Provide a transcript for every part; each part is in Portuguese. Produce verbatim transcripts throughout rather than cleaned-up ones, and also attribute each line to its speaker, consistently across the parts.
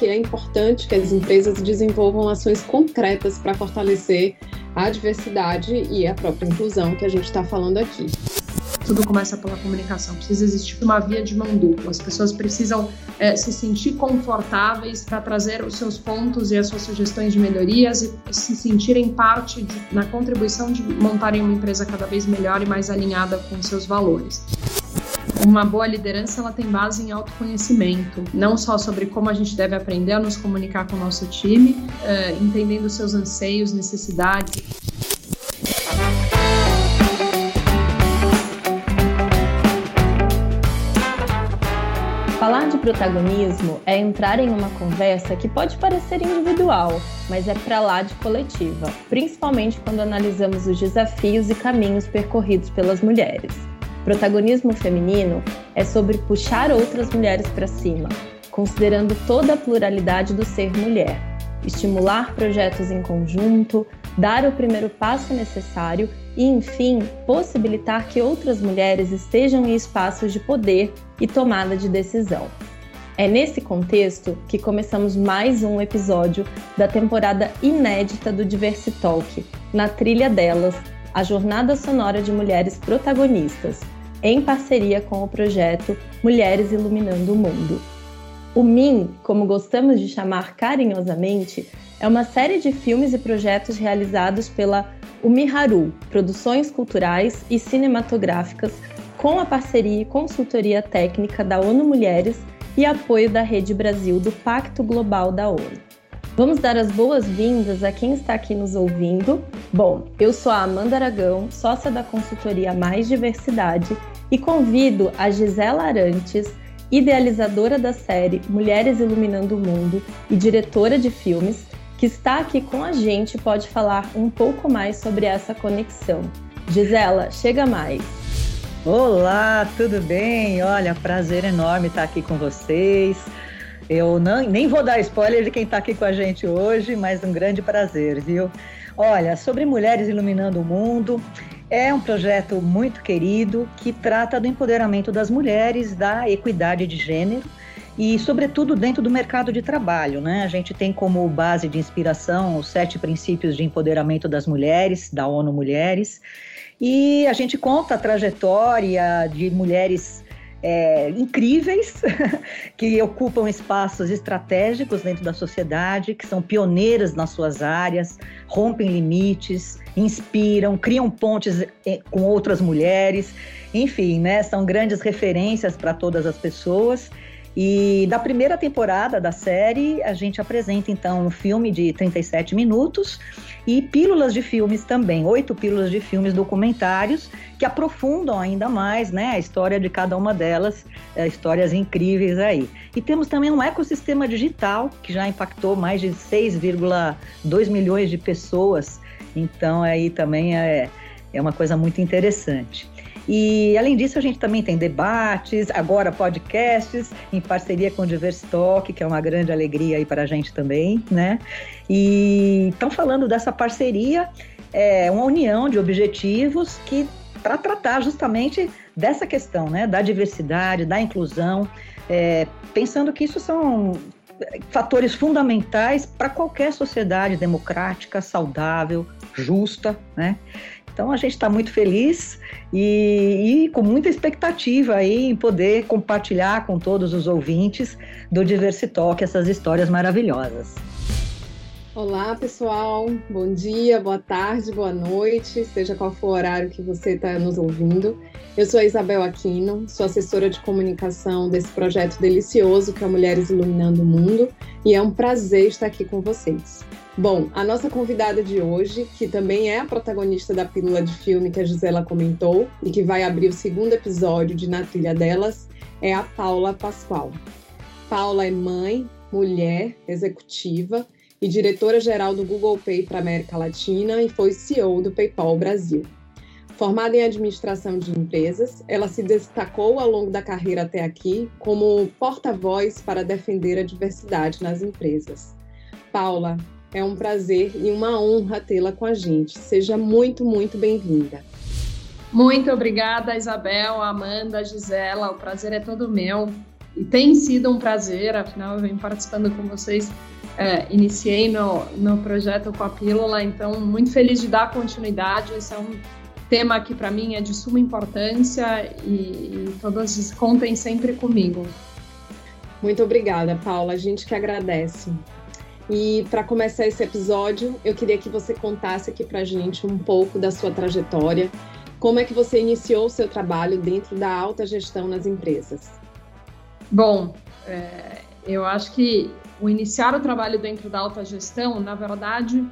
Speaker 1: que é importante que as empresas desenvolvam ações concretas para fortalecer a diversidade e a própria inclusão que a gente está falando aqui.
Speaker 2: Tudo começa pela comunicação, precisa existir uma via de mão dupla, as pessoas precisam é, se sentir confortáveis para trazer os seus pontos e as suas sugestões de melhorias e se sentirem parte de, na contribuição de montarem uma empresa cada vez melhor e mais alinhada com seus valores. Uma boa liderança ela tem base em autoconhecimento, não só sobre como a gente deve aprender a nos comunicar com o nosso time, é, entendendo seus anseios, necessidades.
Speaker 3: Falar de protagonismo é entrar em uma conversa que pode parecer individual, mas é para lá de coletiva, principalmente quando analisamos os desafios e caminhos percorridos pelas mulheres. Protagonismo feminino é sobre puxar outras mulheres para cima, considerando toda a pluralidade do ser mulher, estimular projetos em conjunto, dar o primeiro passo necessário e, enfim, possibilitar que outras mulheres estejam em espaços de poder e tomada de decisão. É nesse contexto que começamos mais um episódio da temporada inédita do Diversitalk, Na Trilha Delas, a jornada sonora de mulheres protagonistas, em parceria com o projeto Mulheres Iluminando o Mundo. O M I M, como gostamos de chamar carinhosamente, é uma série de filmes e projetos realizados pela Umiharu, Produções Culturais e Cinematográficas, com a parceria e consultoria técnica da ONU Mulheres e apoio da Rede Brasil do Pacto Global da ONU. Vamos dar as boas-vindas a quem está aqui nos ouvindo. Bom, eu sou a Amanda Aragão, sócia da consultoria Mais Diversidade, e convido a Gisela Arantes, idealizadora da série Mulheres Iluminando o Mundo e diretora de filmes, que está aqui com a gente e pode falar um pouco mais sobre essa conexão. Gisela, chega mais!
Speaker 4: Olá, tudo bem? Olha, prazer enorme estar aqui com vocês. Eu não, nem vou dar spoiler de quem está aqui com a gente hoje, mas um grande prazer, viu? Olha, sobre Mulheres Iluminando o Mundo, é um projeto muito querido que trata do empoderamento das mulheres, da equidade de gênero e, sobretudo, dentro do mercado de trabalho, né? A gente tem como base de inspiração os sete princípios de empoderamento das mulheres, da ONU Mulheres, e a gente conta a trajetória de mulheres É, incríveis, que ocupam espaços estratégicos dentro da sociedade, que são pioneiras nas suas áreas, rompem limites, inspiram, criam pontes com outras mulheres, enfim, né, são grandes referências para todas as pessoas. E da primeira temporada da série, a gente apresenta então um filme de trinta e sete minutos e pílulas de filmes também, oito pílulas de filmes documentários que aprofundam ainda mais, né, a história de cada uma delas, é, histórias incríveis aí. E temos também um ecossistema digital que já impactou mais de seis vírgula dois milhões de pessoas, então aí também é, é uma coisa muito interessante. E, além disso, a gente também tem debates, agora podcasts, em parceria com o Diversitalk, que é uma grande alegria aí para a gente também, né? E estão falando dessa parceria, é uma união de objetivos que para tratar justamente dessa questão, né? Da diversidade, da inclusão, é, pensando que isso são fatores fundamentais para qualquer sociedade democrática, saudável, justa, né? Então a gente está muito feliz e, e com muita expectativa aí em poder compartilhar com todos os ouvintes do Diversitalk essas histórias maravilhosas.
Speaker 1: Olá, pessoal. Bom dia, boa tarde, boa noite, seja qual for o horário que você está nos ouvindo. Eu sou a Isabel Aquino, sou assessora de comunicação desse projeto delicioso que é Mulheres Iluminando o Mundo e é um prazer estar aqui com vocês. Bom, a nossa convidada de hoje, que também é a protagonista da pílula de filme que a Gisela comentou e que vai abrir o segundo episódio de Na Trilha Delas, é a Paula Pascoal. Paula é mãe, mulher, executiva e diretora-geral do Google Pay para a América Latina e foi C E O do PayPal Brasil. Formada em administração de empresas, ela se destacou ao longo da carreira até aqui como porta-voz para defender a diversidade nas empresas. Paula, é um prazer e uma honra tê-la com a gente. Seja muito, muito bem-vinda.
Speaker 2: Muito obrigada, Isabel, Amanda, Gisela. O prazer é todo meu. e tem sido um prazer, afinal eu venho participando com vocês, é, iniciei meu, meu projeto com a Pílula, então muito feliz de dar continuidade. Esse é um tema que para mim é de suma importância e, e todas contem sempre comigo.
Speaker 1: Muito obrigada, Paula, a gente que agradece. E para começar esse episódio, eu queria que você contasse aqui para a gente um pouco da sua trajetória, como é que você iniciou o seu trabalho dentro da alta gestão nas empresas?
Speaker 2: Bom, é, eu acho que o iniciar o trabalho dentro da alta gestão, na verdade,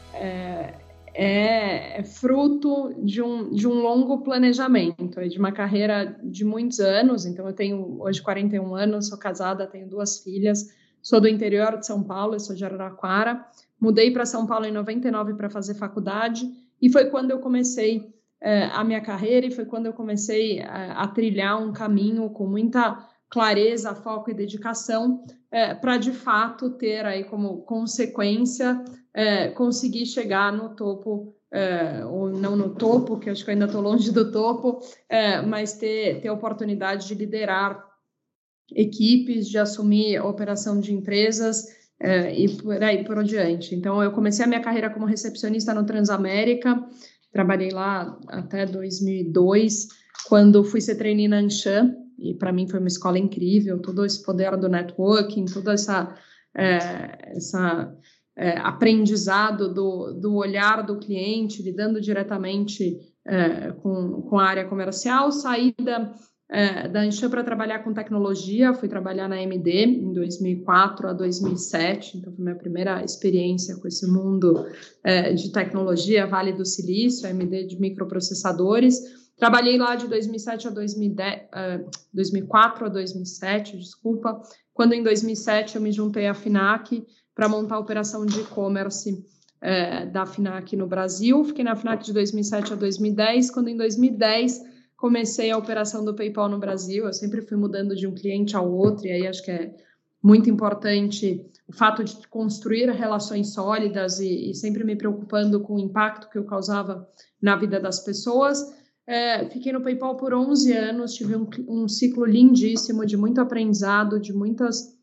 Speaker 2: é, é, é fruto de um, de um longo planejamento, de uma carreira de muitos anos. Então, eu tenho hoje quarenta e um anos, sou casada, tenho duas filhas, sou do interior de São Paulo, eu sou de Araraquara, mudei para São Paulo em noventa e nove para fazer faculdade, e foi quando eu comecei é, a minha carreira, e foi quando eu comecei a, a trilhar um caminho com muita clareza, foco e dedicação, é, para de fato ter aí como consequência é, conseguir chegar no topo, é, ou não no topo, que acho que eu ainda estou longe do topo, é, mas ter, ter a oportunidade de liderar equipes, de assumir a operação de empresas é, e por aí por diante. Então, eu comecei a minha carreira como recepcionista no Transamérica, trabalhei lá até dois mil e dois, quando fui ser trainee na Anshan, e para mim foi uma escola incrível, todo esse poder do networking, todo essa, é, essa é, aprendizado do, do olhar do cliente, lidando diretamente é, com, com a área comercial. Saí da, é, da Anshan para trabalhar com tecnologia, fui trabalhar na A M D em dois mil e quatro a dois mil e sete, então foi minha primeira experiência com esse mundo é, de tecnologia, Vale do Silício, A M D de microprocessadores. Trabalhei lá de dois mil e sete a dois mil e dez, uh, dois mil e quatro a dois mil e sete, desculpa, quando em dois mil e sete eu me juntei à FINAC para montar a operação de e-commerce uh, da FINAC no Brasil. Fiquei na FINAC de dois mil e sete a dois mil e dez, quando em dois mil e dez comecei a operação do PayPal no Brasil. Eu sempre fui mudando de um cliente ao outro, e aí acho que é muito importante o fato de construir relações sólidas e, e sempre me preocupando com o impacto que eu causava na vida das pessoas. É, fiquei no PayPal por onze anos, tive um, um ciclo lindíssimo de muito aprendizado, de muitas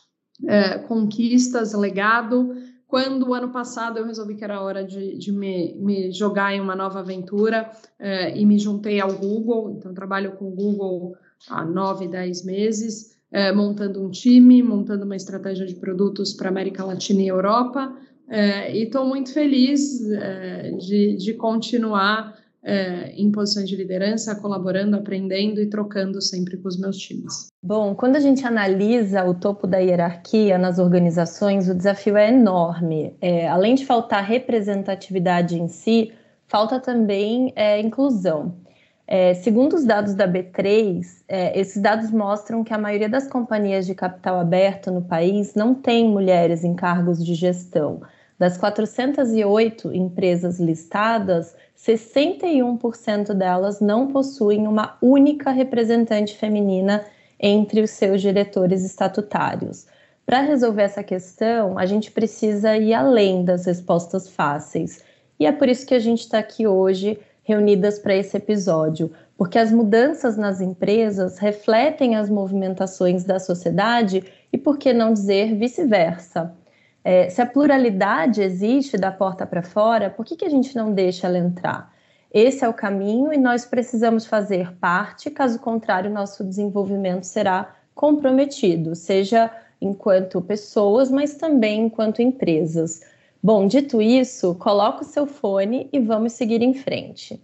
Speaker 2: é, conquistas, legado. Quando, o ano passado, eu resolvi que era hora de, de me, me jogar em uma nova aventura é, e me juntei ao Google. Então, trabalho com o Google há nove, dez meses, é, montando um time, montando uma estratégia de produtos para América Latina e Europa. É, e estou muito feliz é, de, de continuar É, em posições de liderança, colaborando, aprendendo e trocando sempre com os meus times.
Speaker 3: Bom, quando a gente analisa o topo da hierarquia nas organizações, o desafio é enorme. É, além de faltar representatividade em si, falta também é, inclusão. É, segundo os dados da B três, é, esses dados mostram que a maioria das companhias de capital aberto no país não tem mulheres em cargos de gestão. Das quatrocentas e oito empresas listadas, sessenta e um por cento delas não possuem uma única representante feminina entre os seus diretores estatutários. Para resolver essa questão, a gente precisa ir além das respostas fáceis. E é por isso que a gente está aqui hoje, reunidas para esse episódio, porque as mudanças nas empresas refletem as movimentações da sociedade e, por que não dizer, vice-versa. É, se a pluralidade existe da porta para fora, por que, que a gente não deixa ela entrar? Esse é o caminho e nós precisamos fazer parte, caso contrário, nosso desenvolvimento será comprometido, seja enquanto pessoas, mas também enquanto empresas. Bom, dito isso, coloca o seu fone e vamos seguir em frente.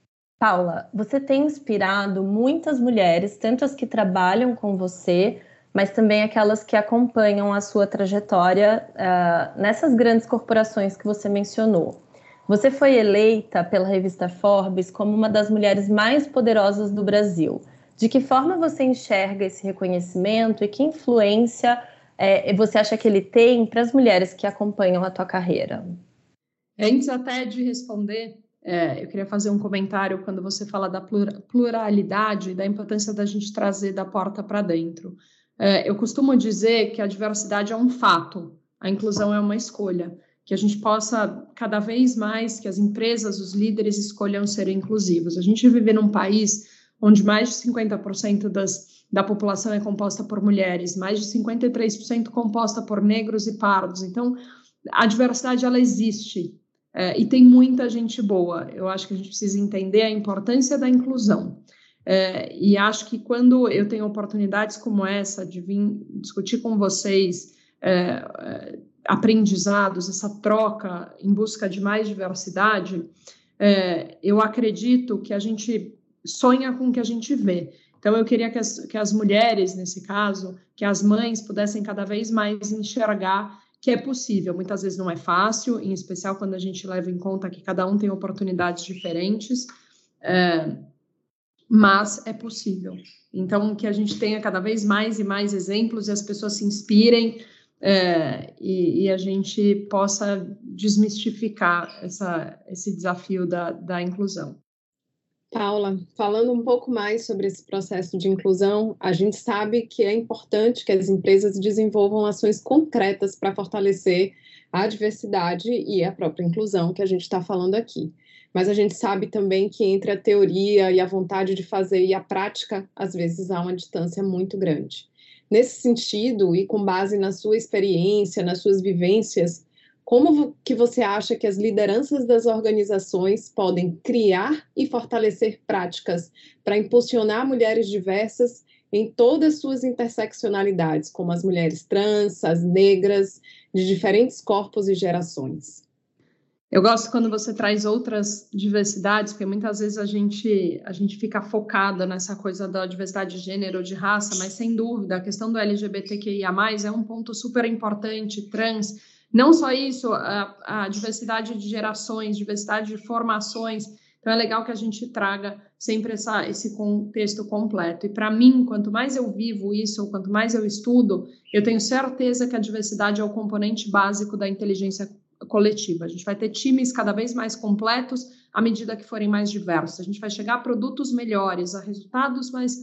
Speaker 3: Paula, você tem inspirado muitas mulheres, tanto as que trabalham com você, mas também aquelas que acompanham a sua trajetória uh, nessas grandes corporações que você mencionou. Você foi eleita pela revista Forbes como uma das mulheres mais poderosas do Brasil. De que forma você enxerga esse reconhecimento e que influência é, você acha que ele tem para as mulheres que acompanham a tua carreira?
Speaker 2: Antes até de responder, é, eu queria fazer um comentário quando você fala da pluralidade e da importância da gente trazer da porta para dentro. É, eu costumo dizer que a diversidade é um fato, a inclusão é uma escolha, que a gente possa cada vez mais, que as empresas, os líderes escolham ser inclusivos. A gente vive num país onde mais de cinquenta por cento das, da população é composta por mulheres, mais de cinquenta e três por cento composta por negros e pardos. Então, a diversidade, ela existe, é, e tem muita gente boa. Eu acho que a gente precisa entender a importância da inclusão. É, e acho que quando eu tenho oportunidades como essa de vir discutir com vocês é, aprendizados, essa troca em busca de mais diversidade, é, eu acredito que a gente sonha com o que a gente vê. Então, eu queria que as, que as mulheres, nesse caso, que as mães pudessem cada vez mais enxergar que é possível. Muitas vezes não é fácil, em especial quando a gente leva em conta que cada um tem oportunidades diferentes, é, mas é possível. Então, que a gente tenha cada vez mais e mais exemplos e as pessoas se inspirem é, e, e a gente possa desmistificar essa, esse desafio da, da inclusão.
Speaker 1: Paula, falando um pouco mais sobre esse processo de inclusão, a gente sabe que é importante que as empresas desenvolvam ações concretas para fortalecer a diversidade e a própria inclusão que a gente está falando aqui. Mas a gente sabe também que entre a teoria e a vontade de fazer e a prática, às vezes há uma distância muito grande. Nesse sentido, e com base na sua experiência, nas suas vivências, como que você acha que as lideranças das organizações podem criar e fortalecer práticas para impulsionar mulheres diversas em todas as suas interseccionalidades, como as mulheres trans, as negras, de diferentes corpos e gerações?
Speaker 2: Eu gosto quando você traz outras diversidades, porque muitas vezes a gente, a gente fica focada nessa coisa da diversidade de gênero, de raça, mas sem dúvida, a questão do L G B T Q I A mais, é um ponto super importante, trans. Não só isso, a, a diversidade de gerações, diversidade de formações. Então, é legal que a gente traga sempre essa, esse contexto completo. E, para mim, quanto mais eu vivo isso, quanto mais eu estudo, eu tenho certeza que a diversidade é o componente básico da inteligência coletiva. A gente vai ter times cada vez mais completos à medida que forem mais diversos. A gente vai chegar a produtos melhores, a resultados mais...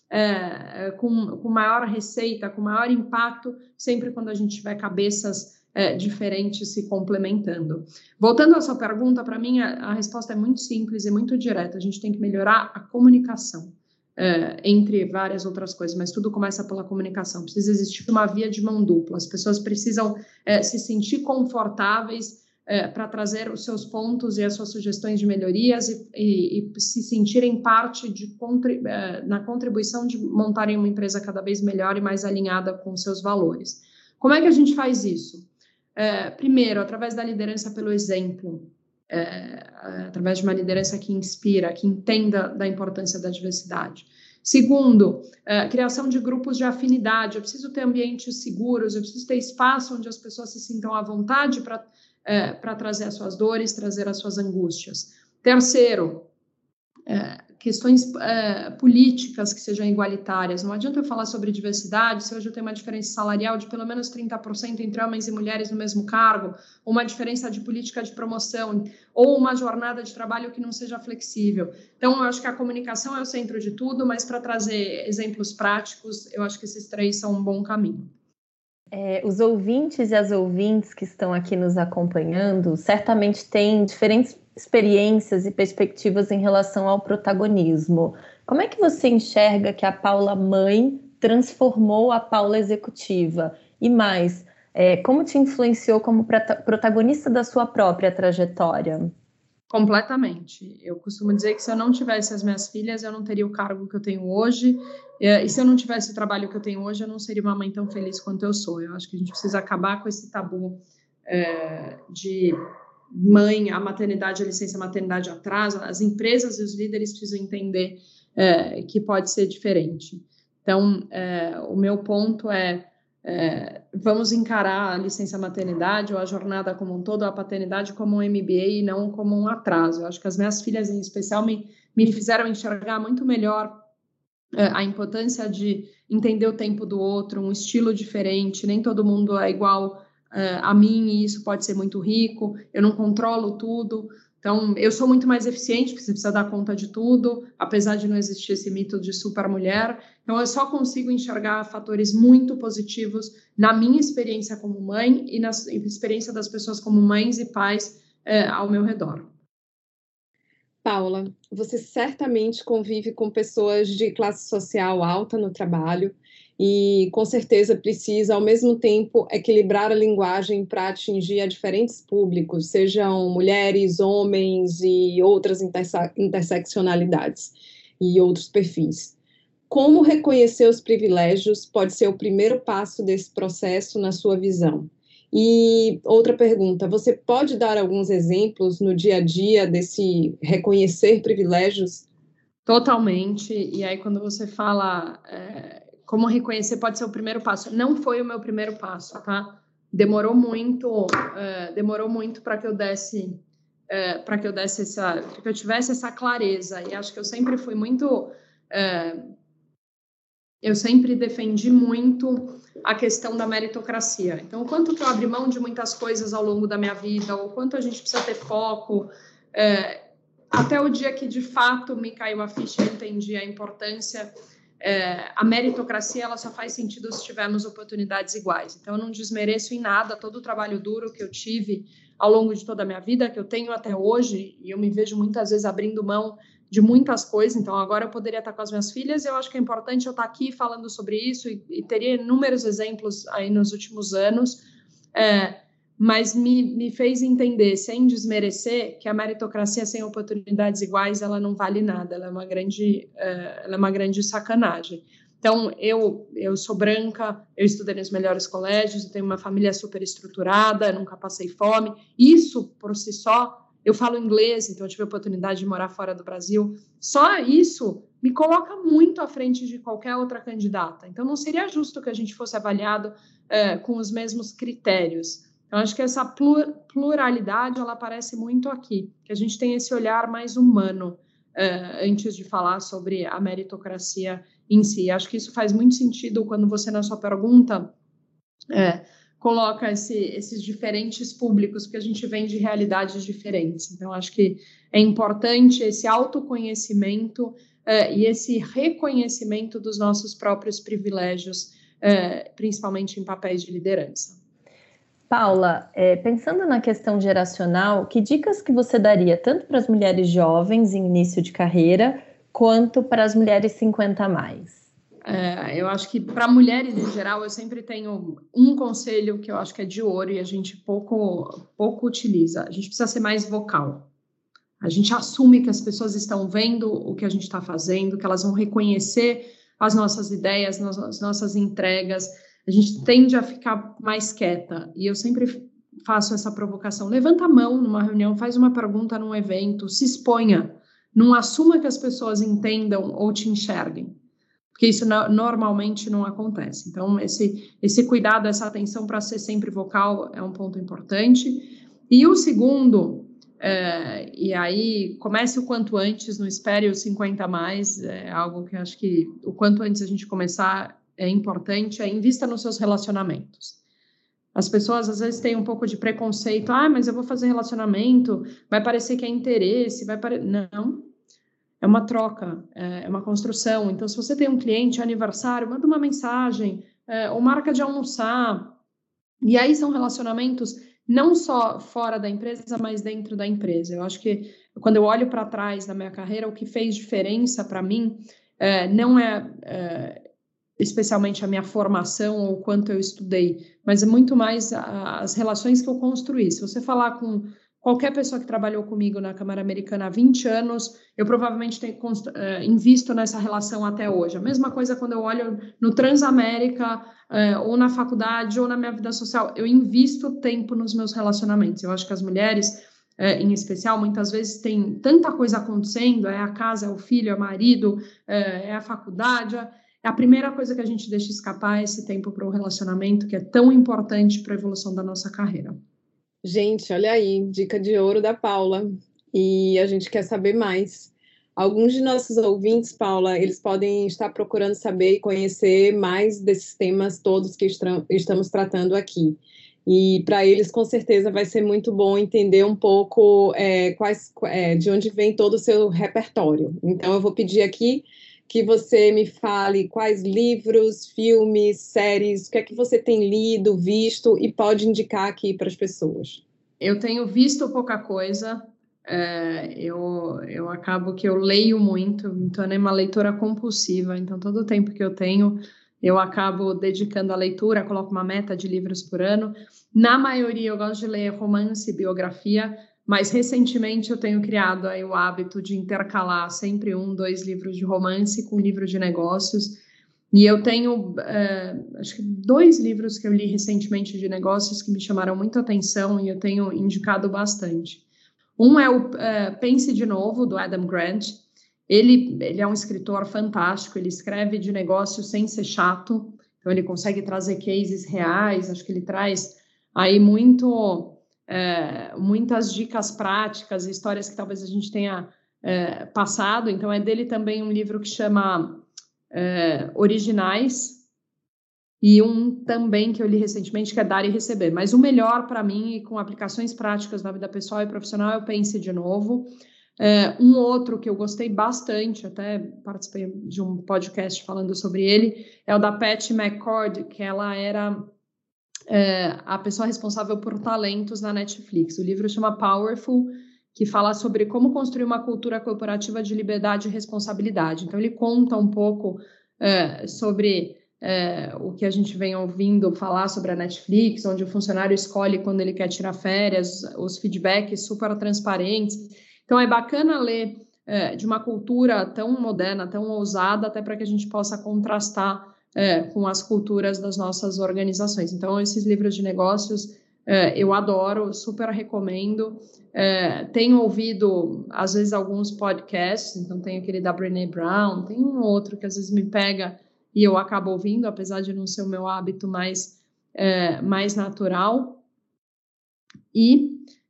Speaker 2: É, com, com maior receita, com maior impacto, sempre quando a gente tiver cabeças É, diferentes se complementando. Voltando à sua pergunta, para mim a, a resposta é muito simples e muito direta. A gente tem que melhorar a comunicação, é, entre várias outras coisas, mas tudo começa pela comunicação. Precisa existir uma via de mão dupla. As pessoas precisam é, se sentir confortáveis é, para trazer os seus pontos e as suas sugestões de melhorias e, e, e se sentirem parte de, é, na contribuição de montarem uma empresa cada vez melhor e mais alinhada com os seus valores. Como é que a gente faz isso? É, primeiro, através da liderança pelo exemplo, é, através de uma liderança que inspira, que entenda da importância da diversidade. Segundo, é, criação de grupos de afinidade. Eu preciso ter ambientes seguros, eu preciso ter espaço onde as pessoas se sintam à vontade para é, para trazer as suas dores, trazer as suas angústias. Terceiro, é, questões é, políticas que sejam igualitárias. Não adianta eu falar sobre diversidade se hoje eu tenho uma diferença salarial de pelo menos trinta por cento entre homens e mulheres no mesmo cargo, ou uma diferença de política de promoção, ou uma jornada de trabalho que não seja flexível. Então, eu acho que a comunicação é o centro de tudo, mas para trazer exemplos práticos, eu acho que esses três são um bom caminho.
Speaker 3: É, os ouvintes e as ouvintes que estão aqui nos acompanhando certamente têm diferentes experiências e perspectivas em relação ao protagonismo. Como é que você enxerga que a Paula mãe transformou a Paula executiva? E mais, é, como te influenciou como protagonista da sua própria trajetória?
Speaker 2: Completamente. Eu costumo dizer que se eu não tivesse as minhas filhas, eu não teria o cargo que eu tenho hoje. E se eu não tivesse o trabalho que eu tenho hoje, eu não seria uma mãe tão feliz quanto eu sou. Eu acho que a gente precisa acabar com esse tabu é, de... mãe, a maternidade, a licença maternidade atrasa. As empresas e os líderes precisam entender é, que pode ser diferente. Então, é, o meu ponto é, é, vamos encarar a licença maternidade ou a jornada como um todo, a paternidade como um M B A e não como um atraso. Eu acho que as minhas filhas, em especial, me, me fizeram enxergar muito melhor é, a importância de entender o tempo do outro, um estilo diferente, nem todo mundo é igual Uh, a mim, e isso pode ser muito rico, eu não controlo tudo, então eu sou muito mais eficiente, porque você precisa dar conta de tudo, apesar de não existir esse mito de supermulher, então eu só consigo enxergar fatores muito positivos na minha experiência como mãe e na experiência das pessoas como mães e pais uh, ao meu redor.
Speaker 1: Paula, você certamente convive com pessoas de classe social alta no trabalho e, com certeza, precisa, ao mesmo tempo, equilibrar a linguagem para atingir a diferentes públicos, sejam mulheres, homens e outras interse- interseccionalidades e outros perfis. Como reconhecer os privilégios pode ser o primeiro passo desse processo na sua visão? E outra pergunta, você pode dar alguns exemplos no dia a dia desse reconhecer privilégios?
Speaker 2: Totalmente. E aí, quando você fala é, como reconhecer pode ser o primeiro passo, não foi o meu primeiro passo, tá? Demorou muito, é, demorou muito para que eu desse, é, para que eu desse essa, para que eu tivesse essa clareza. E acho que eu sempre fui muito, é, eu sempre defendi muito a questão da meritocracia. Então, o quanto que eu abri mão de muitas coisas ao longo da minha vida, o quanto a gente precisa ter foco, é, até o dia que, de fato, me caiu a ficha e eu entendi a importância. É, a meritocracia ela só faz sentido se tivermos oportunidades iguais. Então, eu não desmereço em nada todo o trabalho duro que eu tive ao longo de toda a minha vida, que eu tenho até hoje, e eu me vejo muitas vezes abrindo mão de muitas coisas. Então, agora eu poderia estar com as minhas filhas, e eu acho que é importante eu estar aqui falando sobre isso, e, e teria inúmeros exemplos aí nos últimos anos, é, mas me, me fez entender, sem desmerecer, que a meritocracia sem oportunidades iguais, ela não vale nada, ela é uma grande, uh, ela é uma grande sacanagem. Então, eu, eu sou branca, eu estudei nos melhores colégios, eu tenho uma família super estruturada, nunca passei fome. Isso, por si só, eu falo inglês, então eu tive a oportunidade de morar fora do Brasil. Só isso me coloca muito à frente de qualquer outra candidata. Então, não seria justo que a gente fosse avaliado uh, com os mesmos critérios. Então, acho que essa pluralidade, ela aparece muito aqui, que a gente tem esse olhar mais humano uh, antes de falar sobre a meritocracia em si. Acho que isso faz muito sentido quando você, na sua pergunta, é, coloca esse, esses diferentes públicos, porque a gente vem de realidades diferentes. Então, acho que é importante esse autoconhecimento uh, e esse reconhecimento dos nossos próprios privilégios, uh, principalmente em papéis de liderança.
Speaker 3: Paula, é, pensando na questão geracional, que dicas que você daria tanto para as mulheres jovens em início de carreira, quanto para as mulheres cinquenta a mais?
Speaker 2: É, eu acho que para mulheres em geral, eu sempre tenho um conselho que eu acho que é de ouro e a gente pouco, pouco utiliza. A gente precisa ser mais vocal. A gente assume que as pessoas estão vendo o que a gente está fazendo, que elas vão reconhecer as nossas ideias, as nossas entregas. A gente tende a ficar mais quieta, e eu sempre faço essa provocação. Levanta a mão numa reunião, faz uma pergunta num evento, se exponha. Não assuma que as pessoas entendam ou te enxerguem, porque isso no, normalmente não acontece. Então, esse, esse cuidado, essa atenção para ser sempre vocal é um ponto importante. E o segundo, é, e aí comece o quanto antes, não espere os cinquenta a mais, é algo que eu acho que o quanto antes a gente começar é importante, é invista nos seus relacionamentos. As pessoas, às vezes, têm um pouco de preconceito. Ah, mas eu vou fazer relacionamento, vai parecer que é interesse, vai pare... Não, é uma troca, é uma construção. Então, se você tem um cliente, aniversário, manda uma mensagem, é, ou marca de almoçar. E aí são relacionamentos não só fora da empresa, mas dentro da empresa. Eu acho que, quando eu olho para trás na minha carreira, o que fez diferença para mim é, não é... é especialmente a minha formação ou o quanto eu estudei, mas é muito mais a, as relações que eu construí. Se você falar com qualquer pessoa que trabalhou comigo na Câmara Americana há vinte anos, eu provavelmente tenho uh, invisto nessa relação até hoje. A mesma coisa quando eu olho no Transamérica, uh, ou na faculdade, ou na minha vida social, eu invisto tempo nos meus relacionamentos. Eu acho que as mulheres, uh, em especial, muitas vezes tem tanta coisa acontecendo, é a casa, é o filho, é o marido, uh, é a faculdade... A primeira coisa que a gente deixa escapar é esse tempo para o relacionamento, que é tão importante para a evolução da nossa carreira.
Speaker 1: Gente, olha aí, dica de ouro da Paula. E a gente quer saber mais. Alguns de nossos ouvintes, Paula, eles podem estar procurando saber e conhecer mais desses temas todos que estamos tratando aqui. E para eles, com certeza, vai ser muito bom entender um pouco é, quais, é, de onde vem todo o seu repertório. Então, eu vou pedir aqui que você me fale quais livros, filmes, séries, o que é que você tem lido, visto e pode indicar aqui para as pessoas.
Speaker 2: Eu tenho visto pouca coisa, é, eu, eu acabo que eu leio muito, então é uma leitora compulsiva, então todo o tempo que eu tenho, eu acabo dedicando à leitura, coloco uma meta de livros por ano. Na maioria eu gosto de ler romance e biografia, mas recentemente eu tenho criado aí o hábito de intercalar sempre um, dois livros de romance com um livro de negócios. E eu tenho, uh, acho que dois livros que eu li recentemente de negócios que me chamaram muita atenção e eu tenho indicado bastante. Um é o uh, Pense de Novo, do Adam Grant. Ele, ele é um escritor fantástico, ele escreve de negócios sem ser chato, então ele consegue trazer cases reais, acho que ele traz aí muito... É, muitas dicas práticas, histórias que talvez a gente tenha é, passado. Então é dele também um livro que chama é, Originais, e um também que eu li recentemente que é Dar e Receber. Mas o melhor para mim, e com aplicações práticas na vida pessoal e profissional, é o Pense de Novo. É, um outro que eu gostei bastante, até participei de um podcast falando sobre ele, é o da Patty McCord, que ela era... É, a pessoa responsável por talentos na Netflix. O livro chama Powerful, que fala sobre como construir uma cultura corporativa de liberdade e responsabilidade. Então, ele conta um pouco é, sobre é, o que a gente vem ouvindo falar sobre a Netflix, onde o funcionário escolhe quando ele quer tirar férias, os feedbacks super transparentes. Então, é bacana ler é, de uma cultura tão moderna, tão ousada, até para que a gente possa contrastar É, com as culturas das nossas organizações. Então, esses livros de negócios é, eu adoro, super recomendo. É, tenho ouvido, às vezes, alguns podcasts, então tem aquele da Brené Brown, tem um outro que às vezes me pega e eu acabo ouvindo, apesar de não ser o meu hábito mais, é, mais natural. E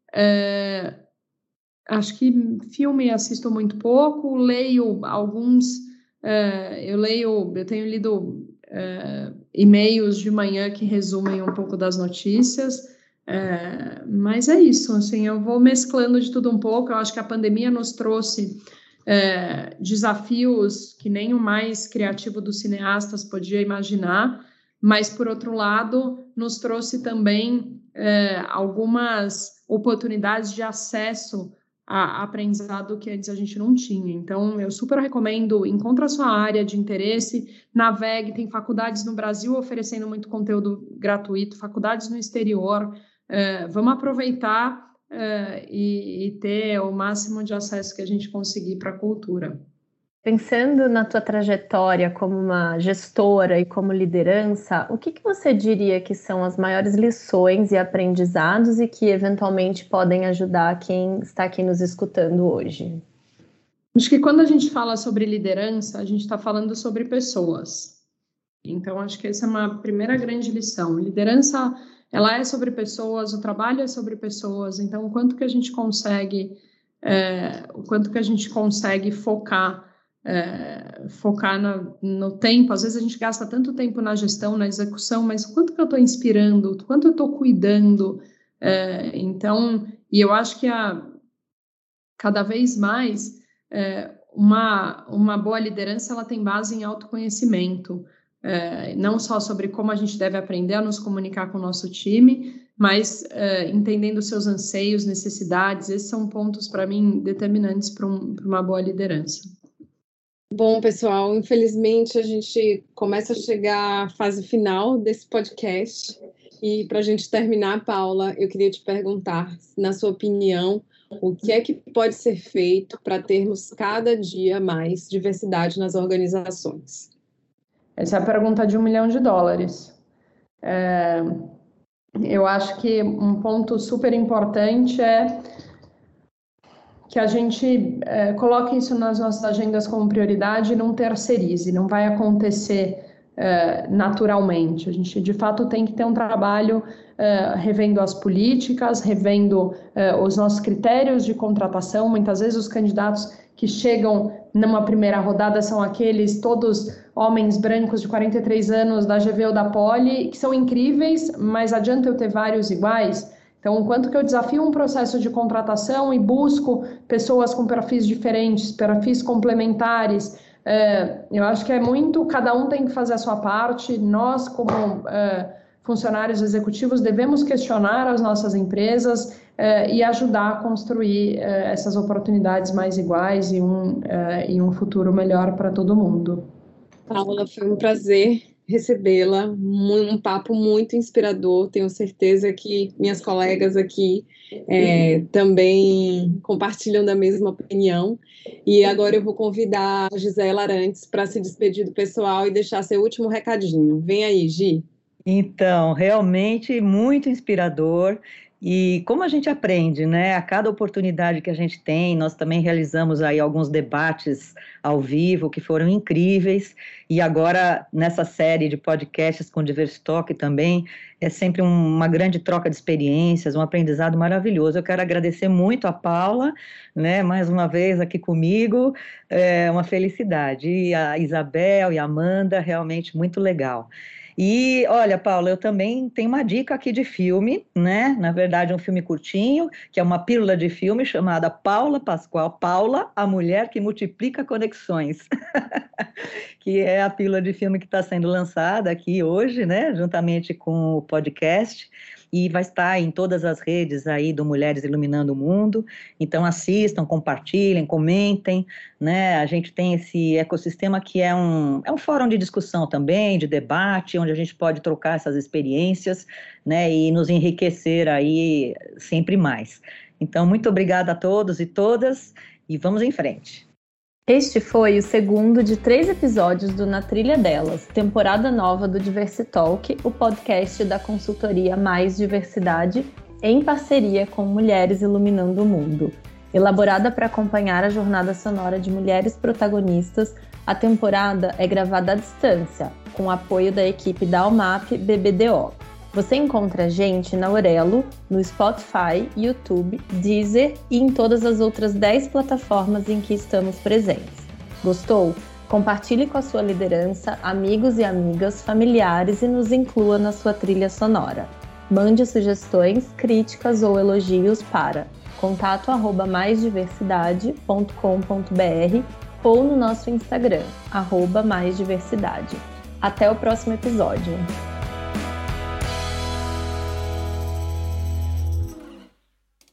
Speaker 2: é, acho que filme assisto muito pouco, leio alguns, é, eu leio, eu tenho lido Uh, e-mails de manhã que resumem um pouco das notícias, uh, mas é isso, assim, eu vou mesclando de tudo um pouco. Eu acho que a pandemia nos trouxe uh, desafios que nem o mais criativo dos cineastas podia imaginar, mas, por outro lado, nos trouxe também uh, algumas oportunidades de acesso a aprendizado que antes a gente não tinha. Então, eu super recomendo, encontre a sua área de interesse, navegue, tem faculdades no Brasil oferecendo muito conteúdo gratuito, faculdades no exterior, uh, vamos aproveitar uh, e, e ter o máximo de acesso que a gente conseguir para a cultura.
Speaker 3: Pensando na tua trajetória como uma gestora e como liderança, o que, que você diria que são as maiores lições e aprendizados e que eventualmente podem ajudar quem está aqui nos escutando hoje?
Speaker 2: Acho que quando a gente fala sobre liderança, a gente está falando sobre pessoas. Então, acho que essa é uma primeira grande lição. Liderança, ela é sobre pessoas, o trabalho é sobre pessoas. Então, o quanto que a gente consegue, é, o quanto que a gente consegue focar É, focar no, no tempo. Às vezes a gente gasta tanto tempo na gestão, na execução, mas quanto que eu estou inspirando, quanto eu estou cuidando. É, então, e eu acho que a, cada vez mais é, uma, uma boa liderança ela tem base em autoconhecimento, é, não só sobre como a gente deve aprender a nos comunicar com o nosso time, mas é, entendendo seus anseios, necessidades. Esses são pontos, para mim, determinantes para um, para uma boa liderança.
Speaker 1: Bom, pessoal, infelizmente a gente começa a chegar à fase final desse podcast e para a gente terminar, Paula, eu queria te perguntar, na sua opinião, o que é que pode ser feito para termos cada dia mais diversidade nas organizações?
Speaker 2: Essa é a pergunta de um milhão de dólares. É, eu acho que um ponto super importante é que a gente é, coloque isso nas nossas agendas como prioridade e não terceirize, não vai acontecer é, naturalmente. A gente, de fato, tem que ter um trabalho é, revendo as políticas, revendo é, os nossos critérios de contratação. Muitas vezes os candidatos que chegam numa primeira rodada são aqueles todos homens brancos de quarenta e três anos da G V ou da Poli, que são incríveis, mas adianta eu ter vários iguais? Então, enquanto que eu desafio um processo de contratação e busco pessoas com perfis diferentes, perfis complementares, é, eu acho que é muito, cada um tem que fazer a sua parte. Nós, como é, funcionários executivos, devemos questionar as nossas empresas eh, e ajudar a construir eh, essas oportunidades mais iguais e um, eh, e um futuro melhor para todo mundo.
Speaker 1: Paula, foi um prazer recebê-la, um papo muito inspirador, tenho certeza que minhas colegas aqui é, também compartilham da mesma opinião, e agora eu vou convidar a Gisela Arantes para se despedir do pessoal e deixar seu último recadinho. Vem aí, Gi.
Speaker 4: Então, realmente muito inspirador. E como a gente aprende, né? A cada oportunidade que a gente tem, nós também realizamos aí alguns debates ao vivo que foram incríveis, e agora nessa série de podcasts com Diversitalk também, é sempre um, uma grande troca de experiências, um aprendizado maravilhoso. Eu quero agradecer muito a Paula, né? Mais uma vez aqui comigo, é uma felicidade. E a Isabel e a Amanda, realmente muito legal. E, olha, Paula, eu também tenho uma dica aqui de filme, né? Na verdade, um filme curtinho, que é uma pílula de filme chamada Paula Pascoal, Paula, a Mulher que Multiplica Conexões, que é a pílula de filme que está sendo lançada aqui hoje, né? Juntamente com o podcast, e vai estar em todas as redes aí do Mulheres Iluminando o Mundo. Então assistam, compartilhem, comentem, né? A gente tem esse ecossistema que é um, é um fórum de discussão também, de debate, onde a gente pode trocar essas experiências, né? E nos enriquecer aí sempre mais. Então, muito obrigada a todos e todas, e vamos em frente.
Speaker 3: Este foi o segundo de três episódios do Na Trilha Delas, temporada nova do Diversitalk, o podcast da consultoria Mais Diversidade, em parceria com Mulheres Iluminando o Mundo. Elaborada para acompanhar a jornada sonora de mulheres protagonistas, a temporada é gravada à distância, com o apoio da equipe da Almap B B D O. Você encontra a gente na Aurelo, no Spotify, YouTube, Deezer e em todas as outras dez plataformas em que estamos presentes. Gostou? Compartilhe com a sua liderança, amigos e amigas, familiares e nos inclua na sua trilha sonora. Mande sugestões, críticas ou elogios para contato arroba mais diversidade ponto com ponto b r ou no nosso Instagram, arroba mais diversidade. Até o próximo episódio.